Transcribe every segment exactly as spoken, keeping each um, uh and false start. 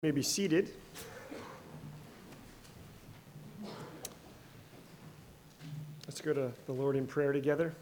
You may be seated. Let's go to the Lord in prayer together.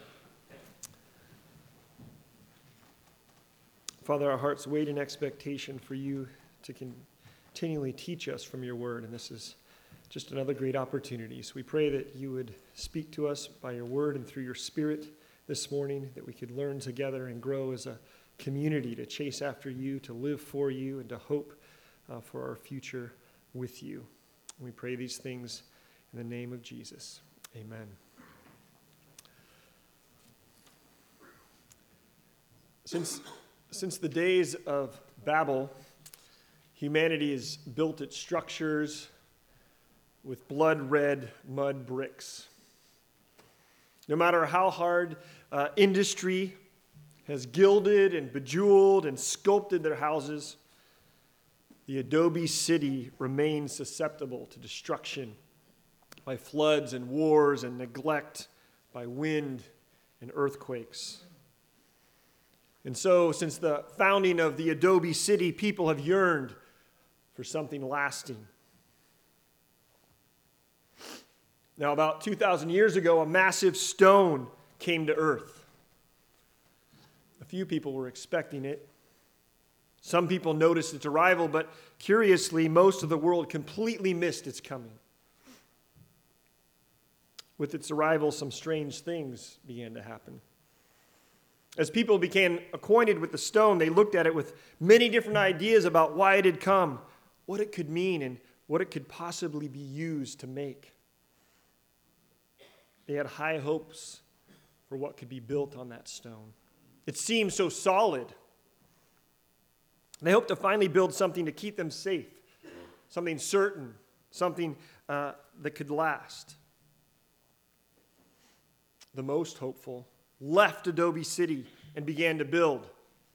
Father, our hearts wait in expectation for you to continually teach us from your word, and this is just another great opportunity. So we pray that you would speak to us by your word and through your spirit this morning, that we could learn together and grow as a community to chase after you, to live for you, and to hope Uh, for our future with you. And we pray these things in the name of Jesus. Amen. Since, since the days of Babel, humanity has built its structures with blood-red mud bricks. No matter how hard uh, industry has gilded and bejeweled and sculpted their houses, the adobe city remains susceptible to destruction by floods and wars and neglect by wind and earthquakes. And so, since the founding of the adobe city, people have yearned for something lasting. Now, about two thousand years ago, a massive stone came to earth. A few people were expecting it. Some people noticed its arrival, but curiously, most of the world completely missed its coming. With its arrival, some strange things began to happen. As people became acquainted with the stone, they looked at it with many different ideas about why it had come, what it could mean, and what it could possibly be used to make. They had high hopes for what could be built on that stone. It seemed so solid. They hoped to finally build something to keep them safe, something certain, something uh, that could last. The most hopeful left Adobe City and began to build.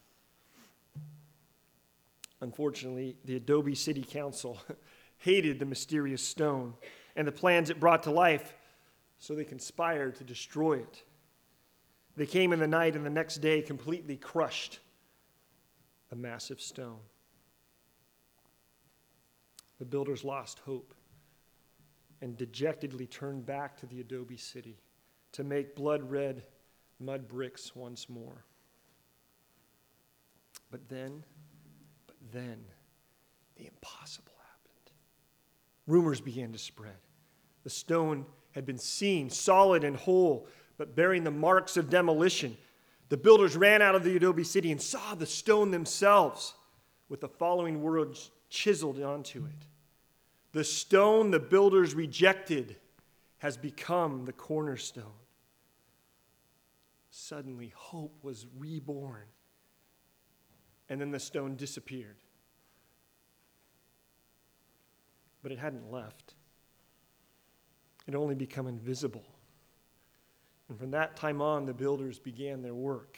Unfortunately, the Adobe City Council hated the mysterious stone and the plans it brought to life, so they conspired to destroy it. They came in the night and the next day completely crushed a massive stone. The builders lost hope and dejectedly turned back to the adobe city to make blood-red mud bricks once more. But then, but then, the impossible happened. Rumors began to spread. The stone had been seen, solid and whole, but bearing the marks of demolition. The builders ran out of the adobe city and saw the stone themselves with the following words chiseled onto it. The stone the builders rejected has become the cornerstone. Suddenly, hope was reborn. And then the stone disappeared. But it hadn't left. It had only become invisible. And from that time on, the builders began their work.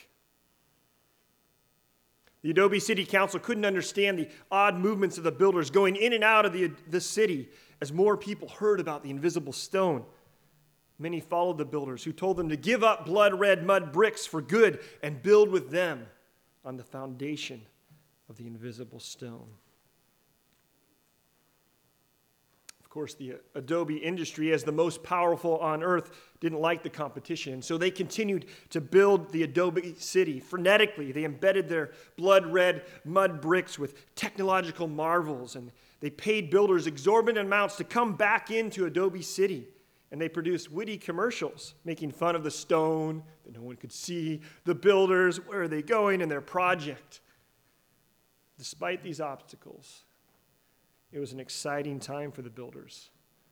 The Adobe City Council couldn't understand the odd movements of the builders going in and out of the, the city as more people heard about the invisible stone. Many followed the builders, who told them to give up blood-red mud bricks for good and build with them on the foundation of the invisible stone. Of course, the adobe industry, as the most powerful on earth, didn't like the competition. So they continued to build the adobe city frenetically. They embedded their blood-red mud bricks with technological marvels, and they paid builders exorbitant amounts to come back into Adobe City. And they produced witty commercials, making fun of the stone that no one could see, the builders, where are they going, and their project. Despite these obstacles, it was an exciting time for the builders.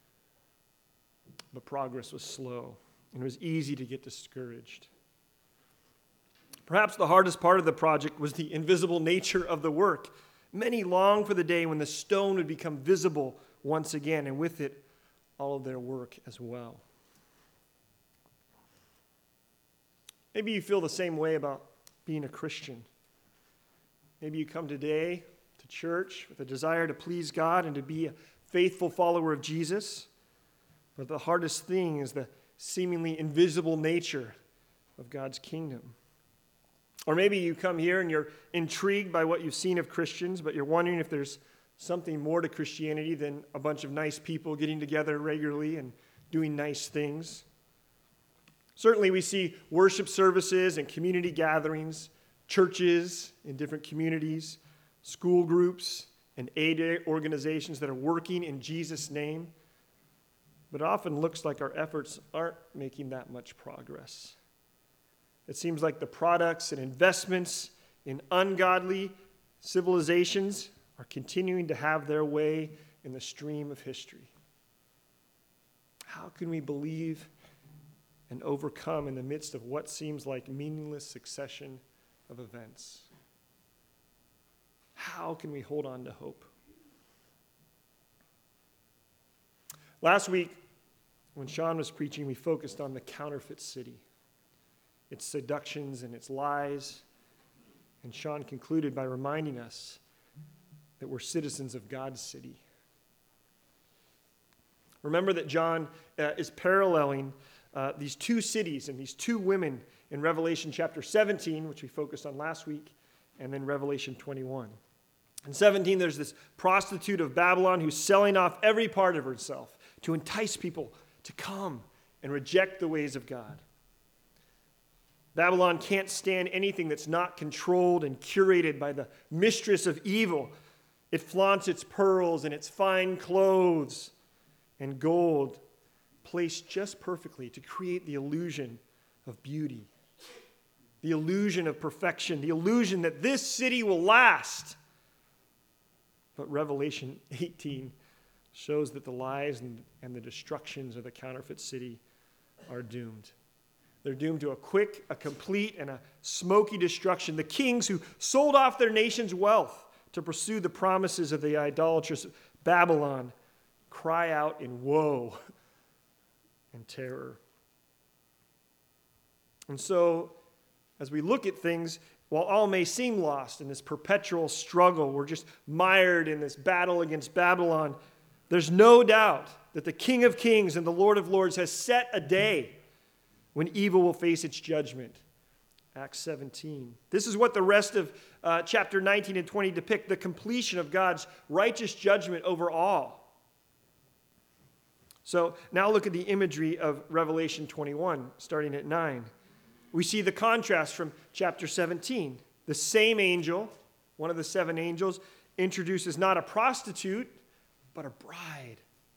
But progress was slow, and it was easy to get discouraged. Perhaps the hardest part of the project was the invisible nature of the work. Many longed for the day when the stone would become visible once again, and with it, all of their work as well. Maybe you feel the same way about being a Christian. Maybe you come today to church with a desire to please God and to be a faithful follower of Jesus. But the hardest thing is the seemingly invisible nature of God's kingdom. Or maybe you come here and you're intrigued by what you've seen of Christians, but you're wondering if there's something more to Christianity than a bunch of nice people getting together regularly and doing nice things. Certainly we see worship services and community gatherings, churches in different communities, school groups, and aid organizations that are working in Jesus' name. But it often looks like our efforts aren't making that much progress. It seems like the products and investments in ungodly civilizations are continuing to have their way in the stream of history. How can we believe and overcome in the midst of what seems like meaningless succession of events? How can we hold on to hope? Last week, when Sean was preaching, we focused on the counterfeit city, its seductions and its lies. And Sean concluded by reminding us that we're citizens of God's city. Remember that John uh, is paralleling uh, these two cities and these two women in Revelation chapter seventeen, which we focused on last week, and then Revelation twenty-one. In seventeen, there's this prostitute of Babylon who's selling off every part of herself to entice people to come and reject the ways of God. Babylon can't stand anything that's not controlled and curated by the mistress of evil. It flaunts its pearls and its fine clothes and gold placed just perfectly to create the illusion of beauty, the illusion of perfection, the illusion that this city will last. But Revelation eighteen shows that the lies and, and the destructions of the counterfeit city are doomed. They're doomed to a quick, a complete, and a smoky destruction. The kings who sold off their nation's wealth to pursue the promises of the idolatrous Babylon cry out in woe and terror. And so, as we look at things, while all may seem lost in this perpetual struggle, we're just mired in this battle against Babylon, there's no doubt that the King of Kings and the Lord of Lords has set a day when evil will face its judgment. Acts seventeen. This is what the rest of uh, chapter nineteen and twenty depict, the completion of God's righteous judgment over all. So now look at the imagery of Revelation twenty-one, starting at nine. We see the contrast from chapter seventeen. The same angel, one of the seven angels, introduces not a prostitute, but a bride.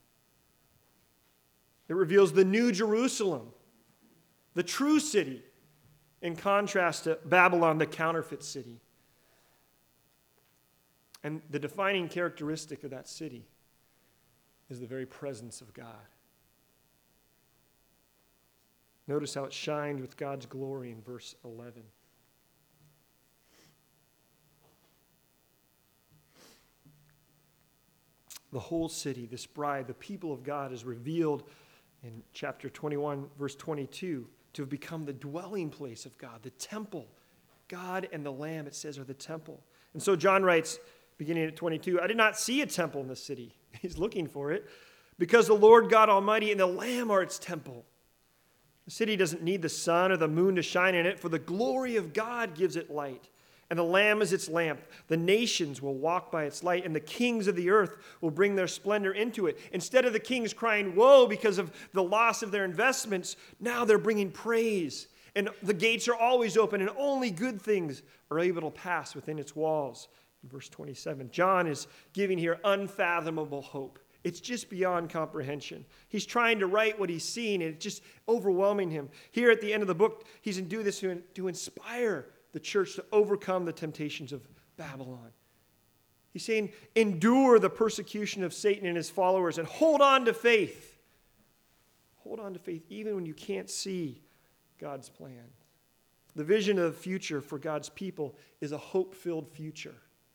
It reveals the new Jerusalem, the true city, in contrast to Babylon, the counterfeit city. And the defining characteristic of that city is the very presence of God. Notice how it shined with God's glory in verse eleven. The whole city, this bride, the people of God, is revealed in chapter twenty-one, verse twenty-two, to have become the dwelling place of God, the temple. God and the Lamb, it says, are the temple. And so John writes, beginning at twenty-two, I did not see a temple in the city. He's looking for it. Because the Lord God Almighty and the Lamb are its temple. The city doesn't need the sun or the moon to shine in it, for the glory of God gives it light. And the Lamb is its lamp. The nations will walk by its light, and the kings of the earth will bring their splendor into it. Instead of the kings crying woe because of the loss of their investments, now they're bringing praise. And the gates are always open, and only good things are able to pass within its walls. In verse twenty-seven, John is giving here unfathomable hope. It's just beyond comprehension. He's trying to write what he's seen, and it's just overwhelming him. Here at the end of the book, he's going to do this to, to inspire the church to overcome the temptations of Babylon. He's saying, endure the persecution of Satan and his followers and hold on to faith. Hold on to faith even when you can't see God's plan. The vision of the future for God's people is a hope-filled future.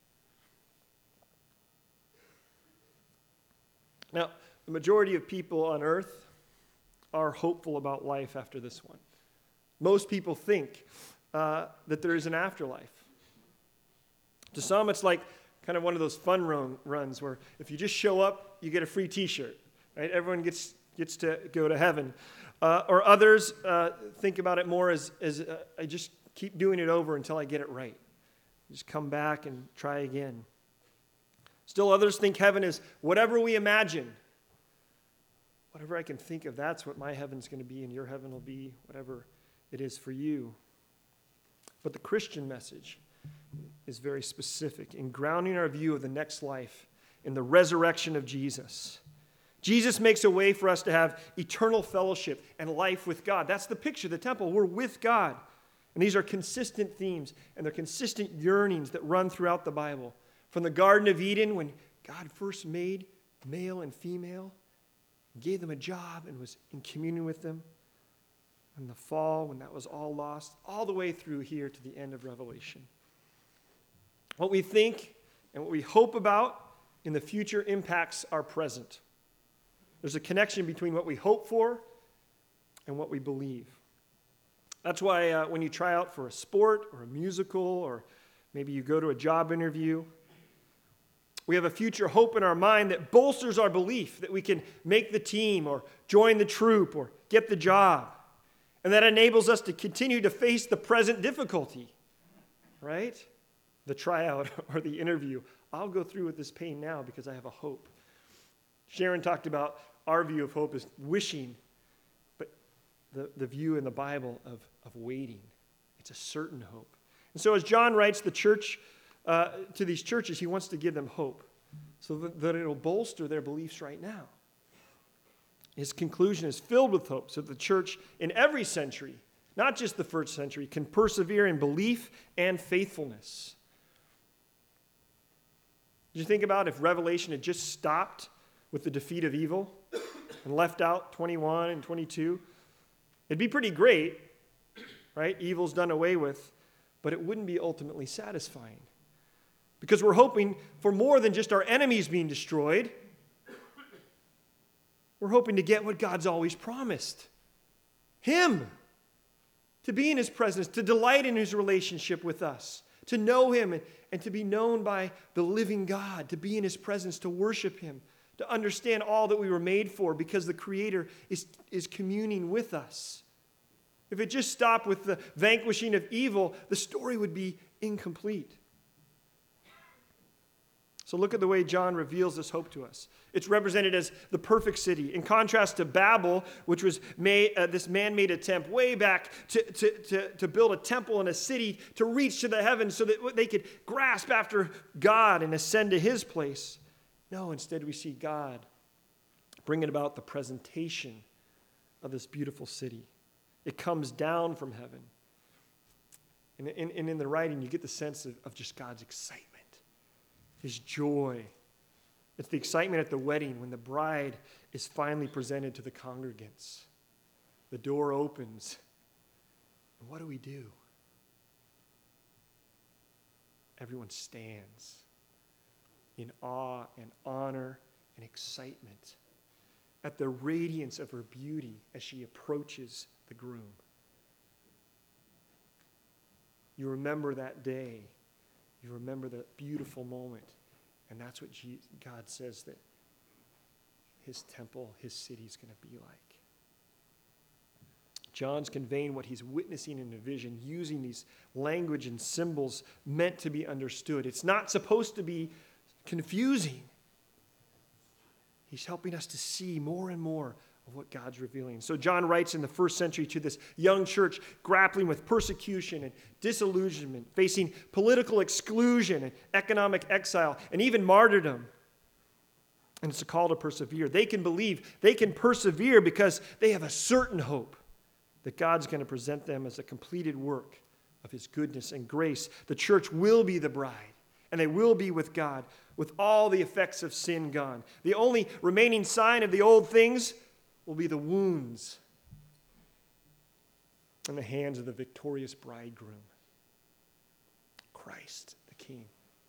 Now, the majority of people on earth are hopeful about life after this one. Most people think uh, that there is an afterlife. To some, it's like kind of one of those fun run, runs where if you just show up, you get a free t-shirt, right? Everyone gets gets to go to heaven. Uh, or others uh, think about it more as, as uh, I just keep doing it over until I get it right. Just come back and try again. Still others think heaven is whatever we imagine. Whatever I can think of, that's what my heaven's going to be, and your heaven will be whatever it is for you. But the Christian message is very specific in grounding our view of the next life in the resurrection of Jesus. Jesus makes a way for us to have eternal fellowship and life with God. That's the picture of the temple. We're with God. And these are consistent themes, and they're consistent yearnings that run throughout the Bible. From the Garden of Eden, when God first made male and female, gave them a job and was in communion with them. In the fall, when that was all lost, all the way through here to the end of Revelation. What we think and what we hope about in the future impacts our present. There's a connection between what we hope for and what we believe. That's why uh, when you try out for a sport or a musical, or maybe you go to a job interview, we have a future hope in our mind that bolsters our belief that we can make the team or join the troop or get the job. And that enables us to continue to face the present difficulty, right? The tryout or the interview. I'll go through with this pain now because I have a hope. Sharon talked about our view of hope as wishing, but the, the view in the Bible of, of waiting. It's a certain hope. And so as John writes the church uh, to these churches, he wants to give them hope so that, that it'll bolster their beliefs right now. His conclusion is filled with hope so that the church in every century, not just the first century, can persevere in belief and faithfulness. Did you think about if Revelation had just stopped with the defeat of evil and left out twenty-one and twenty-two? It'd be pretty great, right? Evil's done away with, but it wouldn't be ultimately satisfying. Because we're hoping for more than just our enemies being destroyed. We're hoping to get what God's always promised. Him. To be in His presence, to delight in His relationship with us, to know Him and, and to be known by the living God, to be in His presence, to worship Him, to understand all that we were made for because the Creator is, is communing with us. If it just stopped with the vanquishing of evil, the story would be incomplete. So look at the way John reveals this hope to us. It's represented as the perfect city. In contrast to Babel, which was made, uh, this man-made attempt way back to, to, to, to build a temple and a city to reach to the heavens so that they could grasp after God and ascend to His place. No, instead we see God bringing about the presentation of this beautiful city. It comes down from heaven. And in, and in the writing, you get the sense of, of just God's excitement. His joy. It's the excitement at the wedding when the bride is finally presented to the congregants. The door opens. And what do we do? Everyone stands in awe and honor and excitement at the radiance of her beauty as she approaches the groom. You remember that day. You remember that beautiful moment. And that's what Jesus, God says that His temple, His city is going to be like. John's conveying what he's witnessing in a vision using these language and symbols meant to be understood. It's not supposed to be confusing. He's helping us to see more and more of what God's revealing. So John writes in the first century to this young church grappling with persecution and disillusionment, facing political exclusion and economic exile, and even martyrdom. And it's a call to persevere. They can believe, they can persevere because they have a certain hope that God's going to present them as a completed work of His goodness and grace. The church will be the bride, and they will be with God with all the effects of sin gone. The only remaining sign of the old things will be the wounds in the hands of the victorious bridegroom, Christ the King.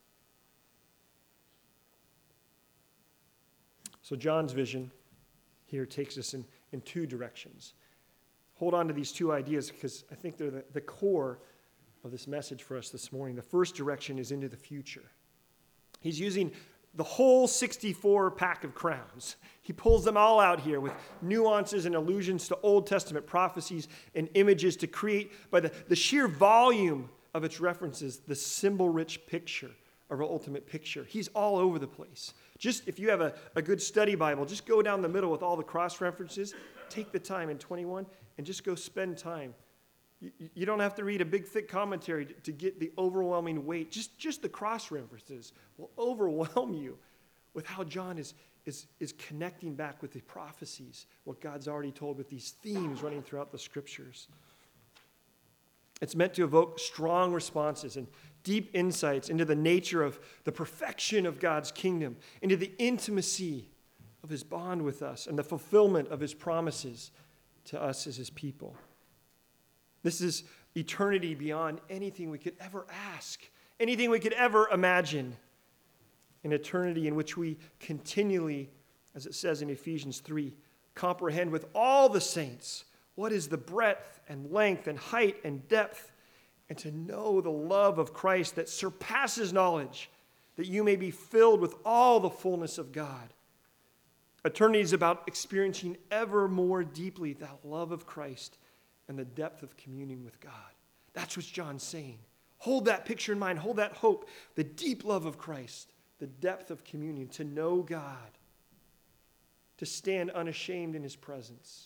So John's vision here takes us in, in two directions. Hold on to these two ideas because I think they're the, the core of this message for us this morning. The first direction is into the future. He's using the whole sixty-four pack of crowns. He pulls them all out here with nuances and allusions to Old Testament prophecies and images to create, by the, the sheer volume of its references, the symbol-rich picture of our ultimate picture. He's all over the place. Just if you have a, a good study Bible, just go down the middle with all the cross references. Take the time in twenty-one and just go spend time. You, you don't have to read a big, thick commentary to, to get the overwhelming weight. Just, just the cross references will overwhelm you with how John is, is, is connecting back with the prophecies, what God's already told with these themes running throughout the scriptures. It's meant to evoke strong responses and deep insights into the nature of the perfection of God's kingdom, into the intimacy of his bond with us, and the fulfillment of his promises to us as his people. This is eternity beyond anything we could ever ask, anything we could ever imagine. An eternity in which we continually, as it says in Ephesians three, comprehend with all the saints what is the breadth and length and height and depth, and to know the love of Christ that surpasses knowledge, that you may be filled with all the fullness of God. Eternity is about experiencing ever more deeply that love of Christ and the depth of communion with God. That's what John's saying. Hold that picture in mind. Hold that hope. The deep love of Christ, the depth of communion, to know God, to stand unashamed in his presence.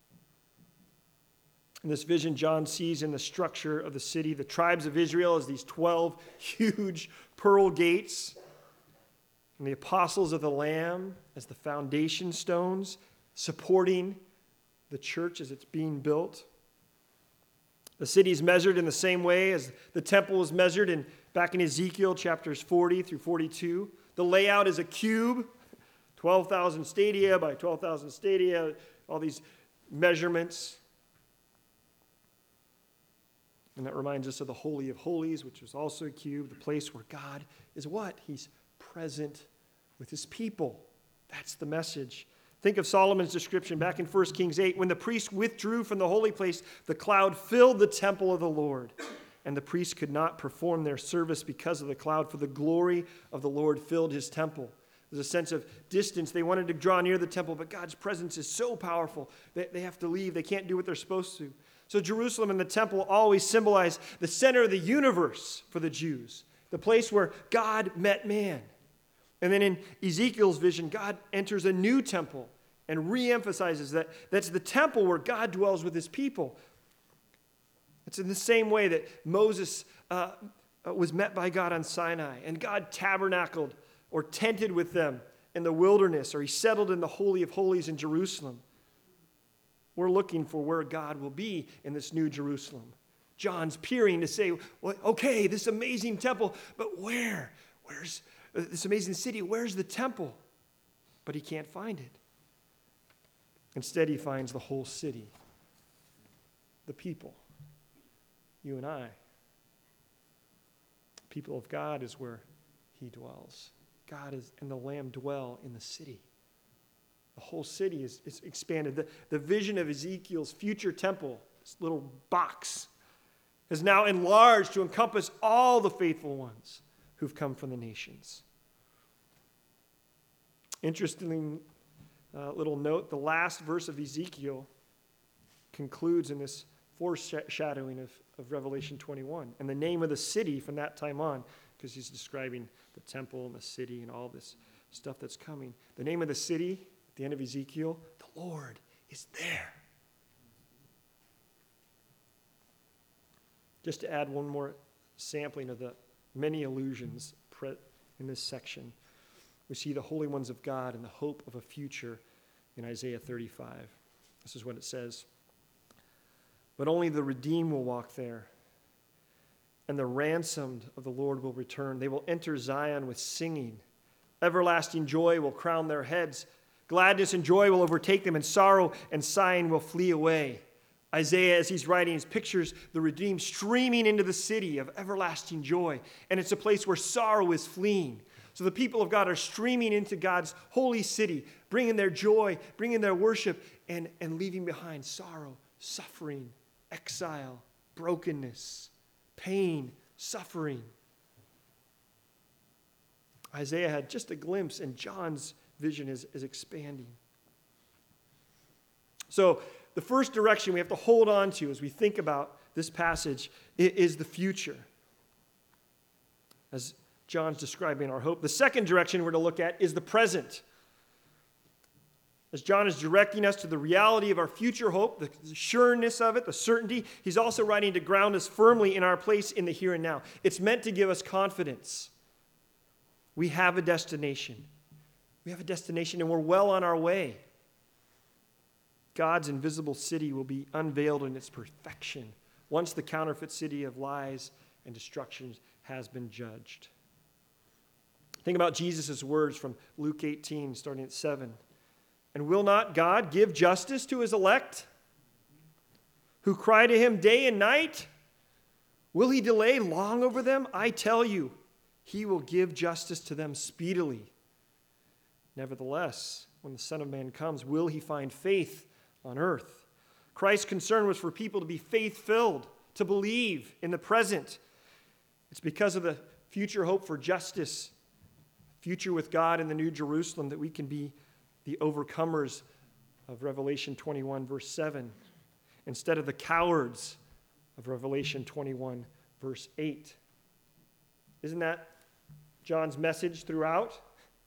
In this vision, John sees in the structure of the city the tribes of Israel as these twelve huge pearl gates, and the apostles of the Lamb as the foundation stones, supporting the church as it's being built. The city is measured in the same way as the temple was measured in, back in Ezekiel chapters forty through forty-two. The layout is a cube, twelve thousand stadia by twelve thousand stadia, all these measurements. And that reminds us of the Holy of Holies, which was also a cube, the place where God is what? He's present with his people. That's the message. Think of Solomon's description back in First Kings eight. When the priests withdrew from the holy place, the cloud filled the temple of the Lord, and the priests could not perform their service because of the cloud, for the glory of the Lord filled his temple. There's a sense of distance. They wanted to draw near the temple, but God's presence is so powerful that they have to leave. They can't do what they're supposed to. So Jerusalem and the temple always symbolize the center of the universe for the Jews, the place where God met man. And then in Ezekiel's vision, God enters a new temple and re-emphasizes that that's the temple where God dwells with his people. It's in the same way that Moses uh, was met by God on Sinai, and God tabernacled or tented with them in the wilderness, or he settled in the Holy of Holies in Jerusalem. We're looking for where God will be in this new Jerusalem. John's peering to say, well, okay, this amazing temple, but where? Where's this amazing city? Where's the temple? But he can't find it. Instead, he finds the whole city, the people, you and I. The people of God is where he dwells. God is, and the Lamb dwell in the city. The whole city is, is expanded. The, the vision of Ezekiel's future temple, this little box, is now enlarged to encompass all the faithful ones who've come from the nations. Interestingly, uh, little note, the last verse of Ezekiel concludes in this foreshadowing of, of Revelation twenty-one. And the name of the city from that time on, because he's describing the temple and the city and all this stuff that's coming. The name of the city at the end of Ezekiel, the Lord is there. Just to add one more sampling of the many allusions in this section, we see the holy ones of God and the hope of a future in Isaiah thirty-five. This is what it says. But only the redeemed will walk there, and the ransomed of the Lord will return. They will enter Zion with singing. Everlasting joy will crown their heads. Gladness and joy will overtake them, and sorrow and sighing will flee away. Isaiah, as he's writing, his pictures the redeemed streaming into the city of everlasting joy. And it's a place where sorrow is fleeing. So the people of God are streaming into God's holy city, bringing their joy, bringing their worship, and, and leaving behind sorrow, suffering, exile, brokenness, pain, suffering. Isaiah had just a glimpse, and John's vision is, is expanding. So the first direction we have to hold on to as we think about this passage is the future. As John's describing our hope. The second direction we're to look at is the present. As John is directing us to the reality of our future hope, the sureness of it, the certainty, he's also writing to ground us firmly in our place in the here and now. It's meant to give us confidence. We have a destination. We have a destination and we're well on our way. God's invisible city will be unveiled in its perfection once the counterfeit city of lies and destruction has been judged. Think about Jesus' words from Luke eighteen, starting at seven. And will not God give justice to his elect, who cry to him day and night? Will he delay long over them? I tell you, he will give justice to them speedily. Nevertheless, when the Son of Man comes, will he find faith on earth? Christ's concern was for people to be faith-filled, to believe in the present. It's because of the future hope for justice, future with God in the New Jerusalem, that we can be the overcomers of Revelation twenty-one, verse seven, instead of the cowards of Revelation twenty-one, verse eight. Isn't that John's message throughout?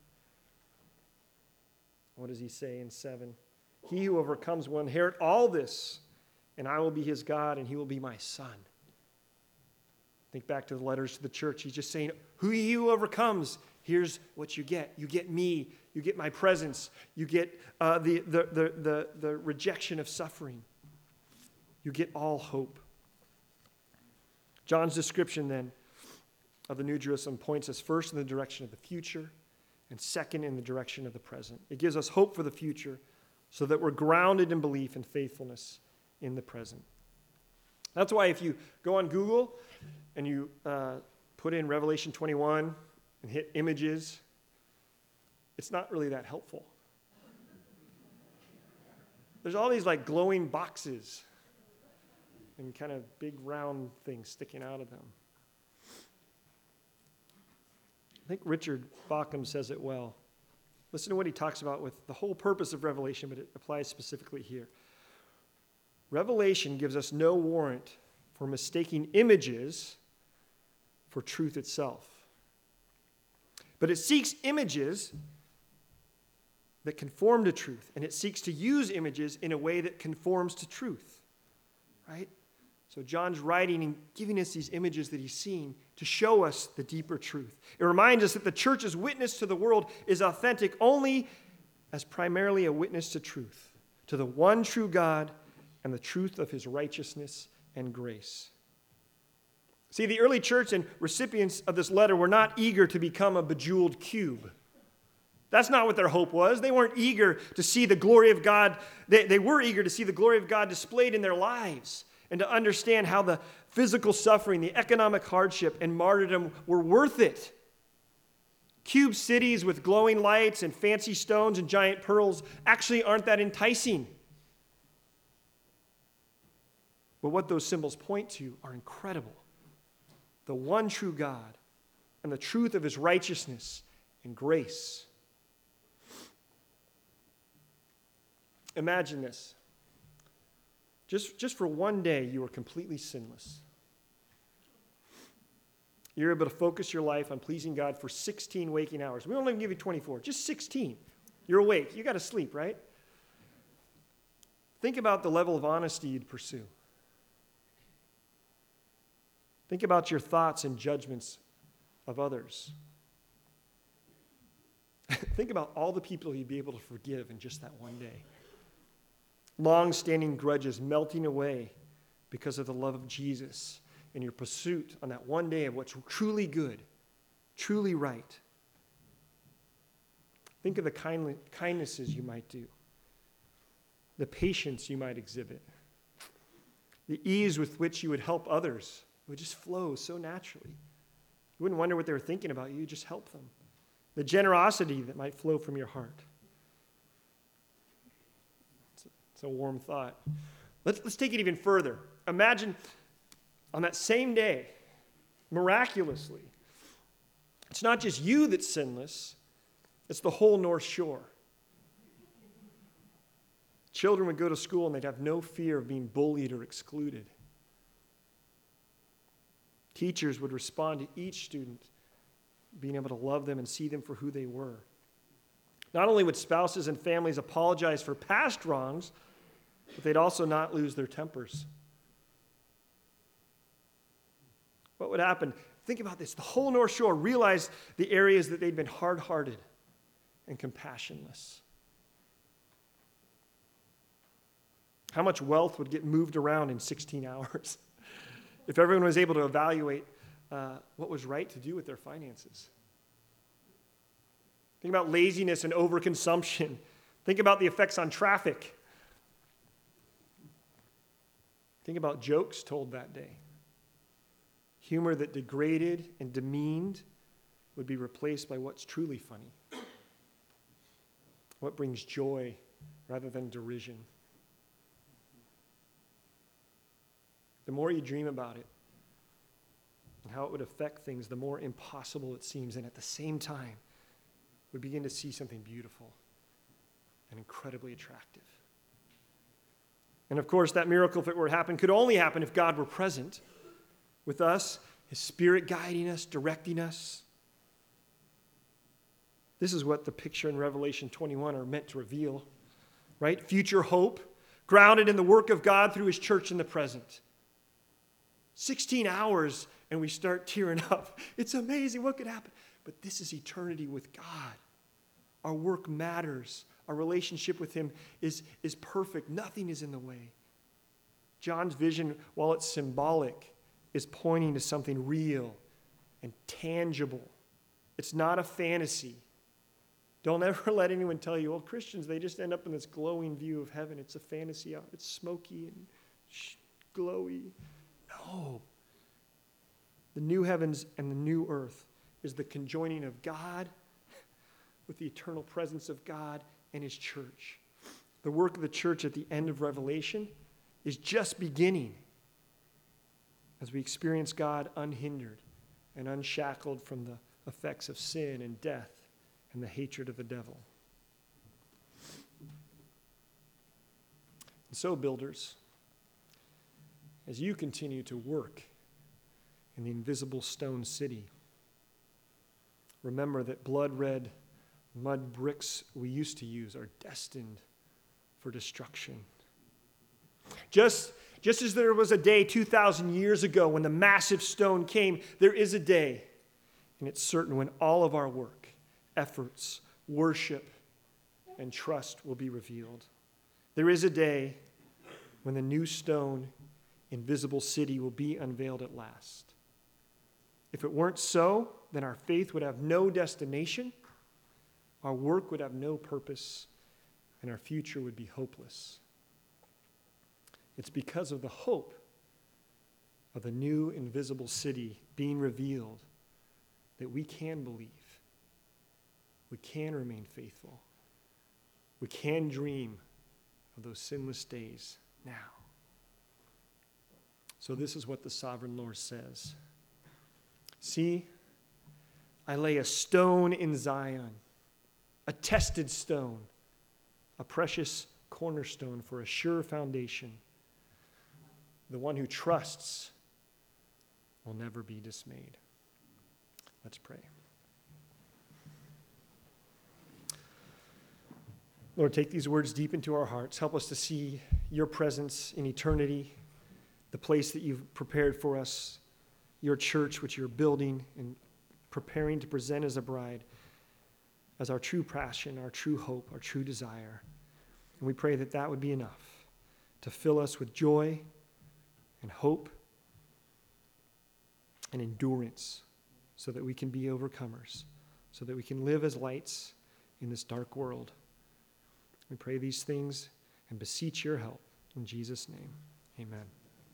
What does he say in seven? He who overcomes will inherit all this, and I will be his God, and he will be my son. Think back to the letters to the church. He's just saying, who he who overcomes, here's what you get. You get me. You get my presence. You get uh, the, the, the, the, the rejection of suffering. You get all hope. John's description then of the New Jerusalem points us first in the direction of the future and second in the direction of the present. It gives us hope for the future so that we're grounded in belief and faithfulness in the present. That's why if you go on Google and you uh, put in Revelation twenty-one and hit images, it's not really that helpful. There's all these like glowing boxes and kind of big round things sticking out of them. I think Richard Bauckham says it well. Listen to what he talks about with the whole purpose of Revelation, but it applies specifically here. Revelation gives us no warrant for mistaking images for truth itself. But it seeks images that conform to truth, and it seeks to use images in a way that conforms to truth, right? So John's writing and giving us these images that he's seen to show us the deeper truth. It reminds us that the church's witness to the world is authentic only as primarily a witness to truth, to the one true God and the truth of his righteousness and grace. See, the early church and recipients of this letter were not eager to become a bejeweled cube. That's not what their hope was. They weren't eager to see the glory of God. They, they were eager to see the glory of God displayed in their lives and to understand how the physical suffering, the economic hardship, and martyrdom were worth it. Cube cities with glowing lights and fancy stones and giant pearls actually aren't that enticing. But what those symbols point to are incredible. The one true God and the truth of his righteousness and grace. Imagine this. Just, just for one day, you were completely sinless. You're able to focus your life on pleasing God for sixteen waking hours. We won't even give you twenty-four, just sixteen. You're awake. You got to sleep, right? Think about the level of honesty you'd pursue. Think about your thoughts and judgments of others. Think about all the people you'd be able to forgive in just that one day. Long-standing grudges melting away because of the love of Jesus and your pursuit on that one day of what's truly good, truly right. Think of the kindly, kindnesses you might do, the patience you might exhibit, the ease with which you would help others. It would just flow so naturally. You wouldn't wonder what they were thinking about you. You just help them. The generosity that might flow from your heart. It's a, it's a warm thought. Let's, let's take it even further. Imagine on that same day, miraculously, it's not just you that's sinless, it's the whole North Shore. Children would go to school and they'd have no fear of being bullied or excluded. Teachers would respond to each student being able to love them and see them for who they were. Not only would spouses and families apologize for past wrongs, but they'd also not lose their tempers. What would happen? Think about this. The whole North Shore realized the areas that they'd been hard-hearted and compassionless. How much wealth would get moved around in sixteen hours if everyone was able to evaluate uh, what was right to do with their finances? Think about laziness and overconsumption. Think about the effects on traffic. Think about jokes told that day. Humor that degraded and demeaned would be replaced by what's truly funny. What brings joy rather than derision. The more you dream about it and how it would affect things, the more impossible it seems. And at the same time, we begin to see something beautiful and incredibly attractive. And of course, that miracle, if it were to happen, could only happen if God were present with us, His Spirit guiding us, directing us. This is what the picture in Revelation twenty-one are meant to reveal, right? Future hope, grounded in the work of God through His church in the present. sixteen hours and we start tearing up. It's amazing what could happen. But this is eternity with God. Our work matters. Our relationship with Him is, is perfect. Nothing is in the way. John's vision, while it's symbolic, is pointing to something real and tangible. It's not a fantasy. Don't ever let anyone tell you, well, Christians, they just end up in this glowing view of heaven. It's a fantasy. It's smoky and glowy. No. The new heavens and the new earth is the conjoining of God with the eternal presence of God and His church. The work of the church at the end of Revelation is just beginning as we experience God unhindered and unshackled from the effects of sin and death and the hatred of the devil. And so, builders, as you continue to work in the invisible stone city, remember that blood-red mud bricks we used to use are destined for destruction. Just, just as there was a day two thousand years ago when the massive stone came, there is a day, and it's certain, when all of our work, efforts, worship, and trust will be revealed. There is a day when the new stone, invisible city will be unveiled at last. If it weren't so, then our faith would have no destination, our work would have no purpose, and our future would be hopeless. It's because of the hope of the new invisible city being revealed that we can believe. We can remain faithful. We can dream of those sinless days now. So this is what the sovereign Lord says. See, I lay a stone in Zion, a tested stone, a precious cornerstone for a sure foundation. The one who trusts will never be dismayed. Let's pray. Lord, take these words deep into our hearts. Help us to see your presence in eternity, the place that you've prepared for us, your church, which you're building and preparing to present as a bride, as our true passion, our true hope, our true desire. And we pray that that would be enough to fill us with joy and hope and endurance so that we can be overcomers, so that we can live as lights in this dark world. We pray these things and beseech your help. In Jesus' name, amen.